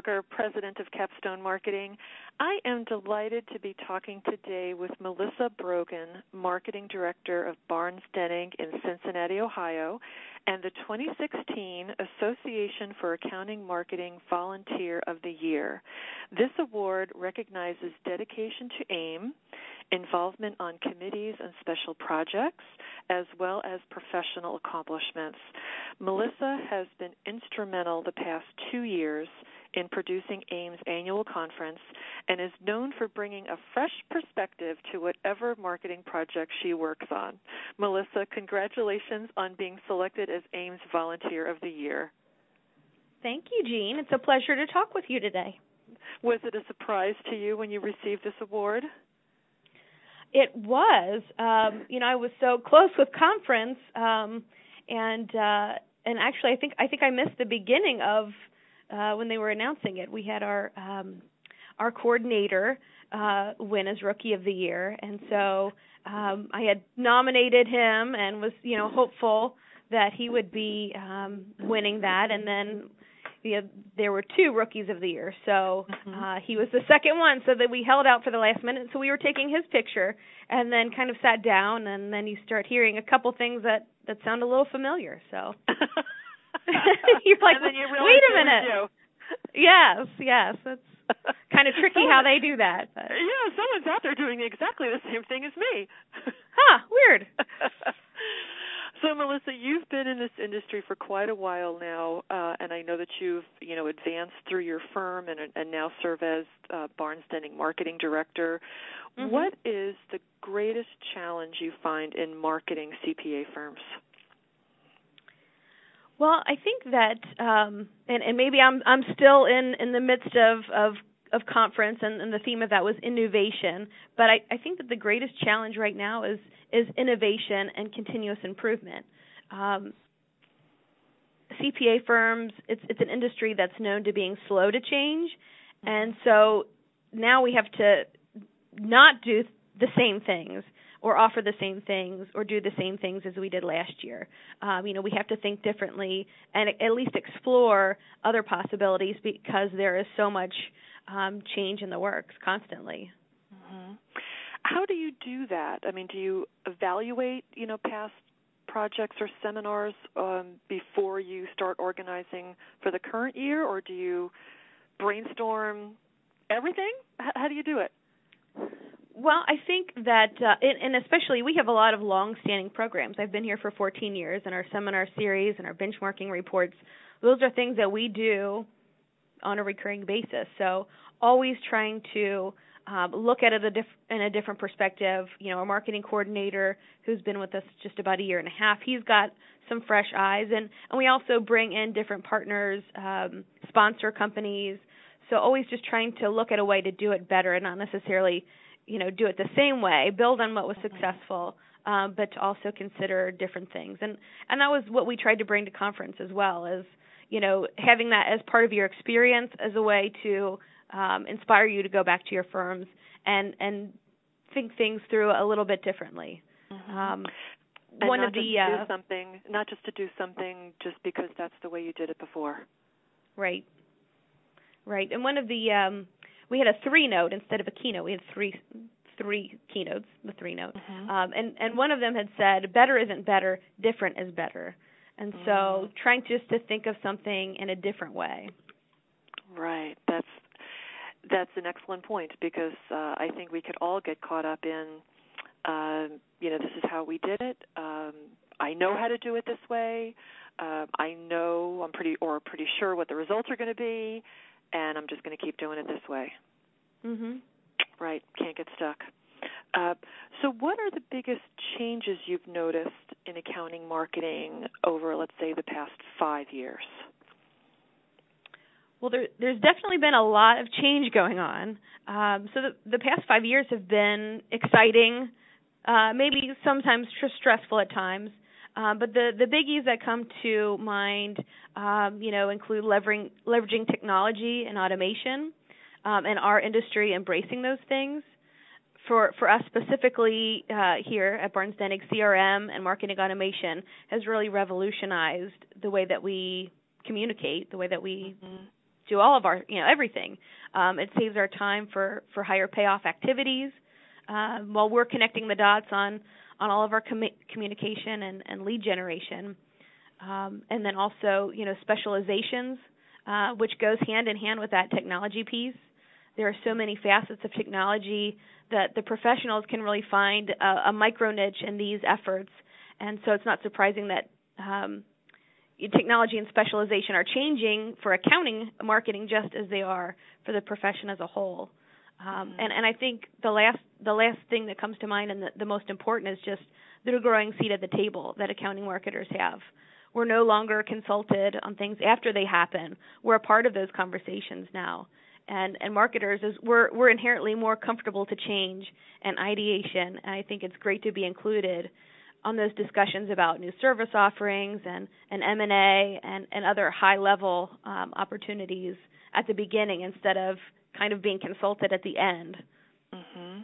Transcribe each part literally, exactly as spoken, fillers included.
Barger, President of Capstone Marketing. I am delighted to be talking today with Melissa Brogan, Marketing Director of Barnes Denig in Cincinnati, Ohio, and the twenty sixteen Association for Accounting Marketing Volunteer of the Year. This award recognizes dedication to AIM, involvement on committees and special projects, as well as professional accomplishments. Melissa has been instrumental the past two years in producing AIM's annual conference and is known for bringing a fresh perspective to whatever marketing project she works on. Melissa, congratulations on being selected as AIM's Volunteer of the Year. Thank you, Jean. It's a pleasure to talk with you today. Was it a surprise to you when you received this award? It was. Um, you know, I was so close with conference, um, and uh, and actually, I think I think I missed the beginning of uh, when they were announcing it. We had our um, our coordinator uh, win as Rookie of the Year, and so um, I had nominated him and was, you know, hopeful that he would be um, winning that, and then. You know, there were two Rookies of the Year, so uh, he was the second one, so that we held out for the last minute. So we were taking his picture and then kind of sat down, and then you start hearing a couple things that, that sound a little familiar. So you're like, you wait a minute. Yes, yes. It's kind of tricky how they do that. But. Yeah, someone's out there doing exactly the same thing as me. Huh, weird. So, Melissa, you've been in this industry for quite a while now, uh, and I know that you've, you know, advanced through your firm and, and now serve as uh, Barnes Denig Marketing Director. Mm-hmm. What is the greatest challenge you find in marketing C P A firms? Well, I think that, um, and, and maybe I'm I'm still in, in the midst of, of of conference, and, and the theme of that was innovation. But I, I think that the greatest challenge right now is is innovation and continuous improvement. Um, C P A firms, it's it's an industry that's known to being slow to change, and so now we have to not do the same things or offer the same things or do the same things as we did last year. Um, you know, we have to think differently and at least explore other possibilities because there is so much Um, change in the works constantly. Mm-hmm. How do you do that? I mean, do you evaluate, you know, past projects or seminars um, before you start organizing for the current year, or do you brainstorm everything? H- how do you do it? Well, I think that, uh, and especially we have a lot of long-standing programs. I've been here for fourteen years, and our seminar series and our benchmarking reports, those are things that we do on a recurring basis. So always trying to um, look at it a diff- in a different perspective. You know, our marketing coordinator, who's been with us just about a year and a half, he's got some fresh eyes. And, and we also bring in different partners, um, sponsor companies. So always just trying to look at a way to do it better and not necessarily, you know, do it the same way, build on what was successful, um, but to also consider different things. And, and that was what we tried to bring to conference as well, as you know, having that as part of your experience as a way to um, inspire you to go back to your firms and, and think things through a little bit differently. Mm-hmm. Um, and one not of the just to uh, do something, not just to do something just because that's the way you did it before. Right, right. And one of the um, we had a three note instead of a keynote. We had three three keynotes, the three note, mm-hmm. um, and and one of them had said, "Better isn't better, different is better." And so mm. trying just to think of something in a different way. Right. That's that's an excellent point because uh, I think we could all get caught up in, uh, you know, this is how we did it. Um, I know how to do it this way. Uh, I know I'm pretty or pretty sure what the results are going to be, and I'm just going to keep doing it this way. Mm-hmm. Right. Can't get stuck. Uh, so what are the biggest changes you've noticed in accounting marketing over, let's say, the past five years? Well, there, there's definitely been a lot of change going on. Um, so the, the past five years have been exciting, uh, maybe sometimes tr- stressful at times. Uh, but the, the biggies that come to mind, um, you know, include leveraging, leveraging technology and automation, um, and our industry embracing those things. For for us specifically uh, here at Barnes Denig, C R M and marketing automation has really revolutionized the way that we communicate, the way that we mm-hmm. do all of our, you know, everything. Um, it saves our time for, for higher payoff activities uh, while we're connecting the dots on, on all of our com- communication and, and lead generation. Um, and then also, you know, specializations, uh, which goes hand in hand with that technology piece. There are so many facets of technology that the professionals can really find a, a micro niche in these efforts. And so it's not surprising that um, technology and specialization are changing for accounting marketing just as they are for the profession as a whole. Um, mm-hmm. and, and I think the last the last thing that comes to mind and the, the most important is just the growing seat at the table that accounting marketers have. We're no longer consulted on things after they happen. We're a part of those conversations now. And, and marketers, is we're, we're inherently more comfortable to change and ideation, and I think it's great to be included on those discussions about new service offerings and, and M and A and, and other high-level um, opportunities at the beginning instead of kind of being consulted at the end. Mm-hmm.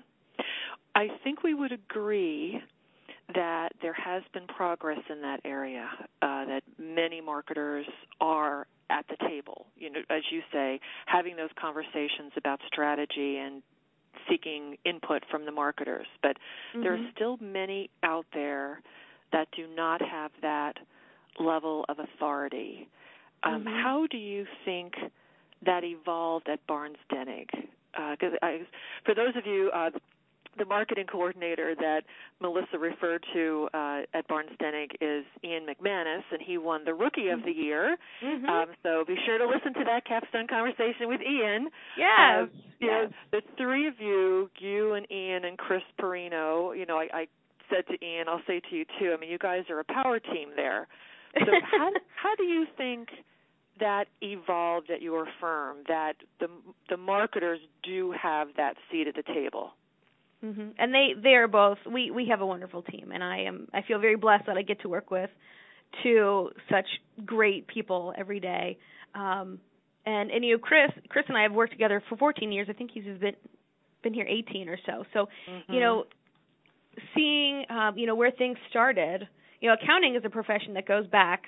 I think we would agree that there has been progress in that area, uh, that many marketers are at the table, you know, as you say, having those conversations about strategy and seeking input from the marketers. But mm-hmm. there are still many out there that do not have that level of authority. Um, mm-hmm. How do you think that evolved at Barnes Denig? Because uh, for those of you, uh, the marketing coordinator that Melissa referred to uh, at Barnes Denig is Ian McManus, and he won the Rookie of the Year. Mm-hmm. Um, so be sure to listen to that capstone conversation with Ian. Yes. Uh, you yes. know, the three of you, you and Ian and Chris Perino, you know, I, I said to Ian, I'll say to you too, I mean, you guys are a power team there. So how, how do you think that evolved at your firm, that the the marketers do have that seat at the table? Mm-hmm. And they, they are both, we, we have a wonderful team, and I am I feel very blessed that I get to work with two such great people every day. Um, and, and, you know, Chris, Chris and I have worked together for fourteen years. I think he's been, been here eighteen or so. So, mm-hmm. you know, seeing, um, you know, where things started, you know, accounting is a profession that goes back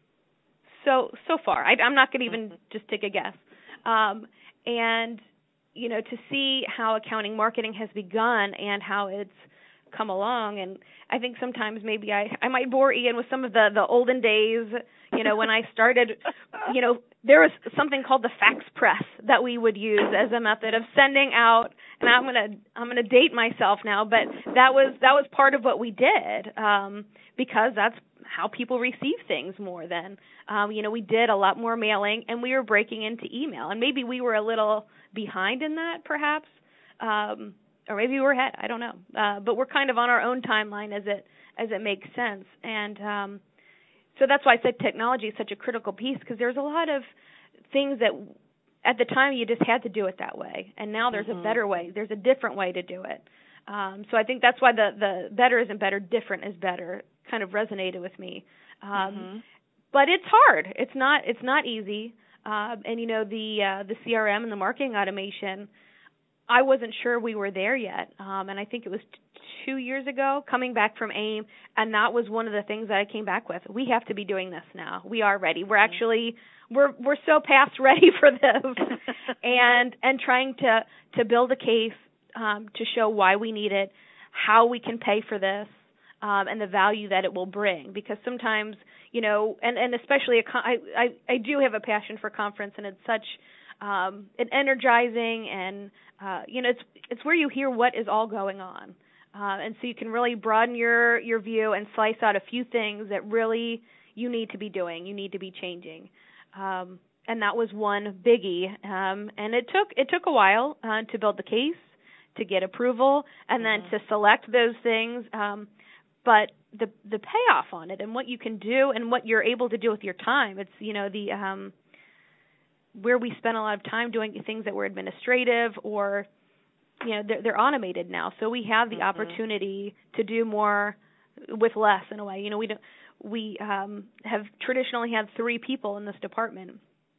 so, so far. I, I'm not going to even mm-hmm. just take a guess. Um, and, you know, to see how accounting marketing has begun and how it's come along. And I think sometimes maybe I, I might bore Ian with some of the, the olden days, you know, when I started, you know, there was something called the fax press that we would use as a method of sending out, and I'm going to I'm going to date myself now, but that was that was part of what we did um, because that's how people receive things more than, um, you know, we did a lot more mailing, and we were breaking into email. And maybe we were a little behind in that, perhaps, um, or maybe we were ahead. I don't know. Uh, but we're kind of on our own timeline as it as it makes sense. And um, so that's why I said technology is such a critical piece, because there's a lot of things that at the time you just had to do it that way. And now there's mm-hmm. a better way. There's a different way to do it. Um, so I think that's why the, the better isn't better, different is better kind of resonated with me. Um, mm-hmm. But it's hard. It's not it's not easy. Uh, and, you know, the uh, the C R M and the marketing automation, I wasn't sure we were there yet. Um, and I think it was t- two years ago coming back from AIM, and that was one of the things that I came back with. We have to be doing this now. We are ready. We're actually we're we're so past ready for this, and and trying to to build a case um, to show why we need it, how we can pay for this, um, and the value that it will bring. Because sometimes, you know, and and especially a con- I, I I do have a passion for conference, and it's such um, an energizing and uh, you know it's it's where you hear what is all going on. Uh, and so you can really broaden your, your view and slice out a few things that really you need to be doing, you need to be changing. Um, and that was one biggie. Um, and it took it took a while uh, to build the case, to get approval, and mm-hmm. then to select those things. Um, but the the payoff on it and what you can do and what you're able to do with your time, it's, you know, the um, where we spent a lot of time doing things that were administrative or you know, they're, they're automated now, so we have the mm-hmm. opportunity to do more with less in a way. You know, we don't, we um, have traditionally had three people in this department,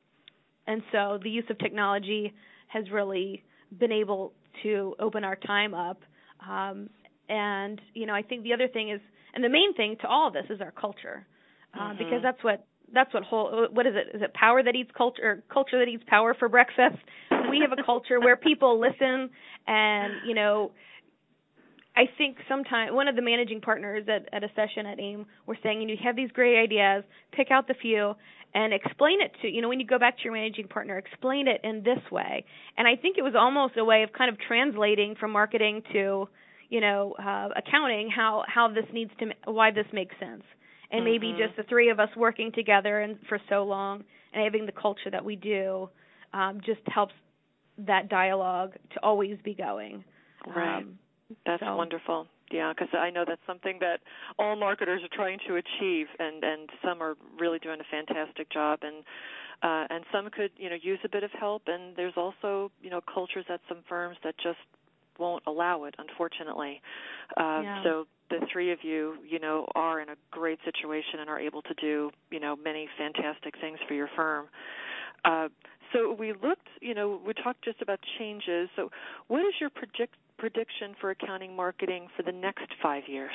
and so the use of technology has really been able to open our time up. Um, and you know, I think the other thing is, and the main thing to all of this is our culture, uh, mm-hmm. because that's what that's what whole what is it? Is it power that eats culture, or culture that eats power for breakfast? We have a culture where people listen, and you know, I think sometimes one of the managing partners at, at a session at AIM were saying, you know, you have these great ideas, pick out the few and explain it to, you know, when you go back to your managing partner, explain it in this way. And I think it was almost a way of kind of translating from marketing to, you know, uh, accounting how, how this needs to, why this makes sense. And maybe mm-hmm. just the three of us working together and for so long and having the culture that we do um, just helps that dialogue to always be going. Right. Um, That's so. wonderful. Yeah, because I know that's something that all marketers are trying to achieve, and, and some are really doing a fantastic job, and uh, and some could, you know, use a bit of help. And there's also, you know, cultures at some firms that just won't allow it, unfortunately. Uh, yeah. So the three of you, you know, are in a great situation and are able to do, you know, many fantastic things for your firm. Uh, so we looked, you know, we talked just about changes. So what is your predict? prediction for accounting marketing for the next five years?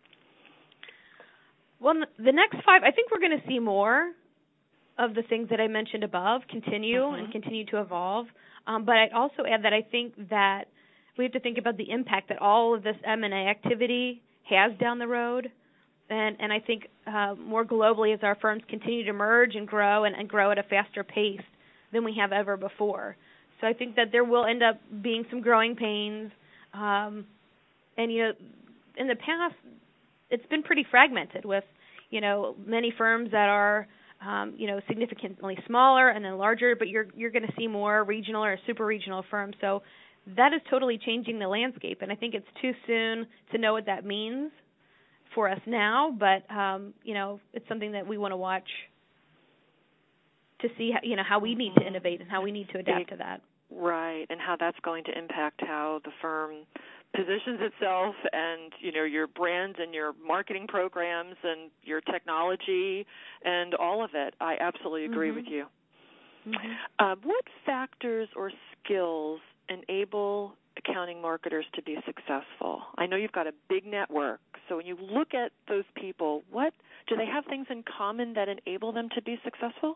Well, the next five, I think we're going to see more of the things that I mentioned above continue mm-hmm. and continue to evolve. Um, but I'd also add that I think that we have to think about the impact that all of this M and A activity has down the road. And, and I think uh, more globally as our firms continue to merge and grow and, and grow at a faster pace than we have ever before. So I think that there will end up being some growing pains. Um, and, you know, in the past, it's been pretty fragmented with, you know, many firms that are, um, you know, significantly smaller and then larger, but you're you're going to see more regional or super regional firms. So that is totally changing the landscape. And I think it's too soon to know what that means for us now, but, um, you know, it's something that we want to watch to see, how, you know, how we need to innovate and how we need to adapt to that. Right, and how that's going to impact how the firm positions itself and, you know, your brand and your marketing programs and your technology and all of it. I absolutely agree mm-hmm. with you. Mm-hmm. Uh, what factors or skills enable accounting marketers to be successful? I know you've got a big network, so when you look at those people, what do they have things in common that enable them to be successful?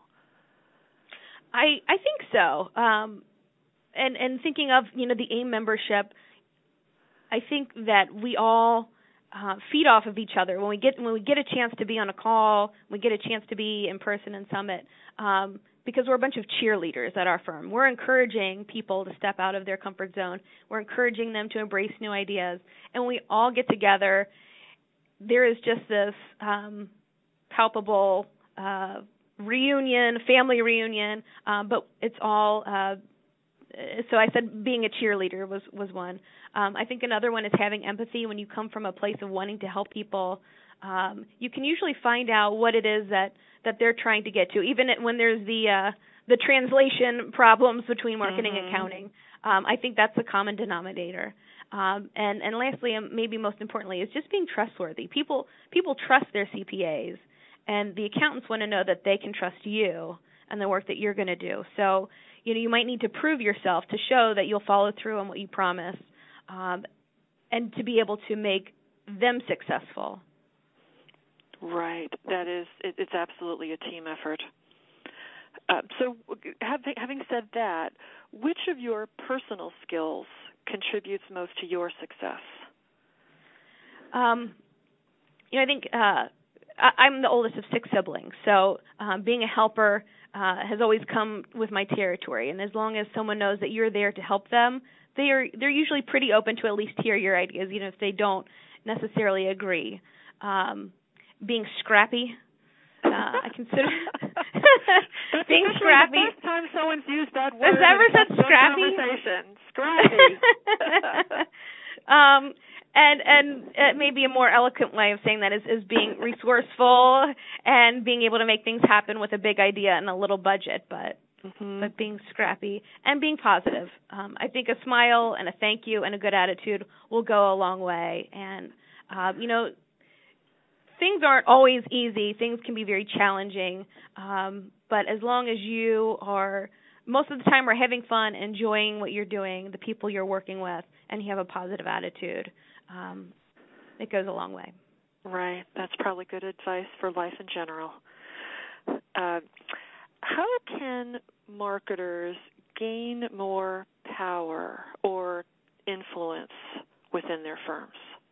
I I think so. Um, And, and thinking of, you know, the AIM membership, I think that we all uh, feed off of each other. When we get when we get a chance to be on a call, we get a chance to be in person in Summit, um, because we're a bunch of cheerleaders at our firm. We're encouraging people to step out of their comfort zone. We're encouraging them to embrace new ideas. And when we all get together, there is just this um, palpable uh, reunion, family reunion, um, but it's all uh, so I said being a cheerleader was, was one. Um, I think another one is having empathy. When you come from a place of wanting to help people, um, you can usually find out what it is that, that they're trying to get to, even when there's the uh, the translation problems between marketing mm-hmm. and accounting. Um, I think that's a common denominator. Um, and, and lastly, and maybe most importantly, is just being trustworthy. People people trust their C P As, and the accountants want to know that they can trust you and the work that you're going to do. So, you know, you might need to prove yourself to show that you'll follow through on what you promise, um, and to be able to make them successful. Right. That is, it, it's absolutely a team effort. Uh, so having, having said that, which of your personal skills contributes most to your success? Um, you know, I think uh, I, I'm the oldest of six siblings, so um, being a helper Uh, has always come with my territory, and as long as someone knows that you're there to help them, they are they're usually pretty open to at least hear your ideas, even if they don't necessarily agree. Um, being scrappy, uh, I consider being scrappy. The first time someone's used that word. Has ever said scrappy? Conversation. Scrappy. um, And and uh, maybe a more eloquent way of saying that is, is being resourceful and being able to make things happen with a big idea and a little budget, but mm-hmm. but being scrappy and being positive. Um, I think a smile and a thank you and a good attitude will go a long way. And, uh, you know, things aren't always easy. Things can be very challenging. Um, but as long as you are, most of the time, are having fun, enjoying what you're doing, the people you're working with, and you have a positive attitude, Um, it goes a long way. Right. That's probably good advice for life in general. Uh, how can marketers gain more power or influence within their firms?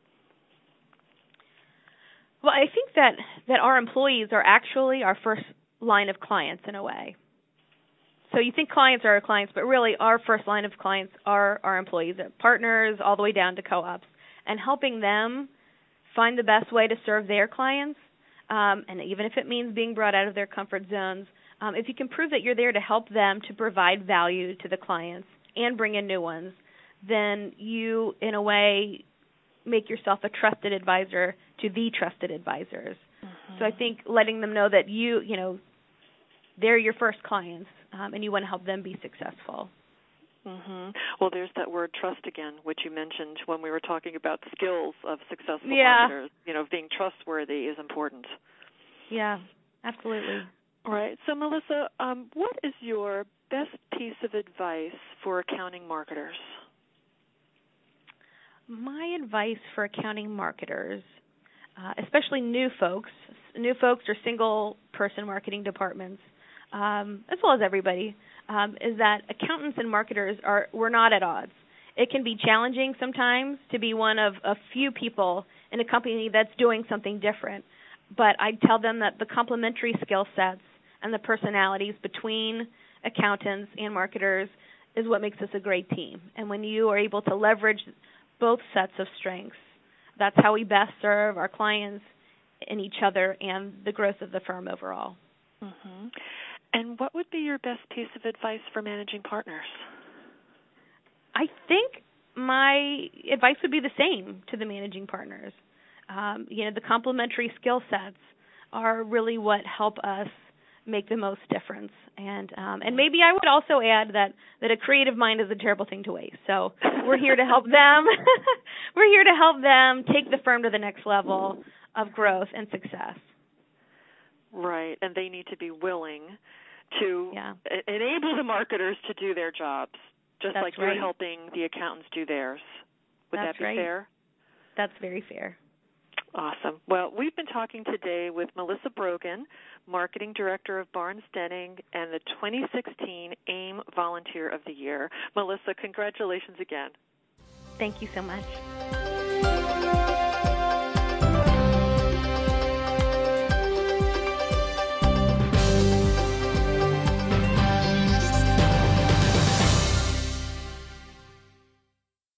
Well, I think that, that our employees are actually our first line of clients in a way. So you think clients are our clients, but really our first line of clients are our employees, partners, all the way down to co-ops, and helping them find the best way to serve their clients, um, and even if it means being brought out of their comfort zones, um, if you can prove that you're there to help them to provide value to the clients and bring in new ones, then you, in a way, make yourself a trusted advisor to the trusted advisors. Mm-hmm. So I think letting them know that you, you know, they're your first clients, um, and you want to help them be successful. Mm-hmm. Well, there's that word trust again, which you mentioned when we were talking about skills of successful yeah. marketers. You know, being trustworthy is important. Yeah, absolutely. All right. So, Melissa, um, what is your best piece of advice for accounting marketers? My advice for accounting marketers, uh, especially new folks, new folks or single-person marketing departments, um, as well as everybody, um, is that accountants and marketers are we're not at odds. It can be challenging sometimes to be one of a few people in a company that's doing something different. But I tell them that the complementary skill sets and the personalities between accountants and marketers is what makes us a great team. And when you are able to leverage both sets of strengths, that's how we best serve our clients and each other and the growth of the firm overall. Mm-hmm. And what would be your best piece of advice for managing partners? I think my advice would be the same to the managing partners. Um, you know, the complementary skill sets are really what help us make the most difference. And um, and maybe I would also add that, that a creative mind is a terrible thing to waste. So we're here to help them. We're here to help them take the firm to the next level of growth and success. Right, and they need to be willing to yeah. enable the marketers to do their jobs, just That's like right. you're helping the accountants do theirs. Would That's that be right. fair? That's very fair. Awesome. Well, we've been talking today with Melissa Brogan, Marketing Director of Barnes Denning and the twenty sixteen AIM Volunteer of the Year. Melissa, congratulations again. Thank you so much.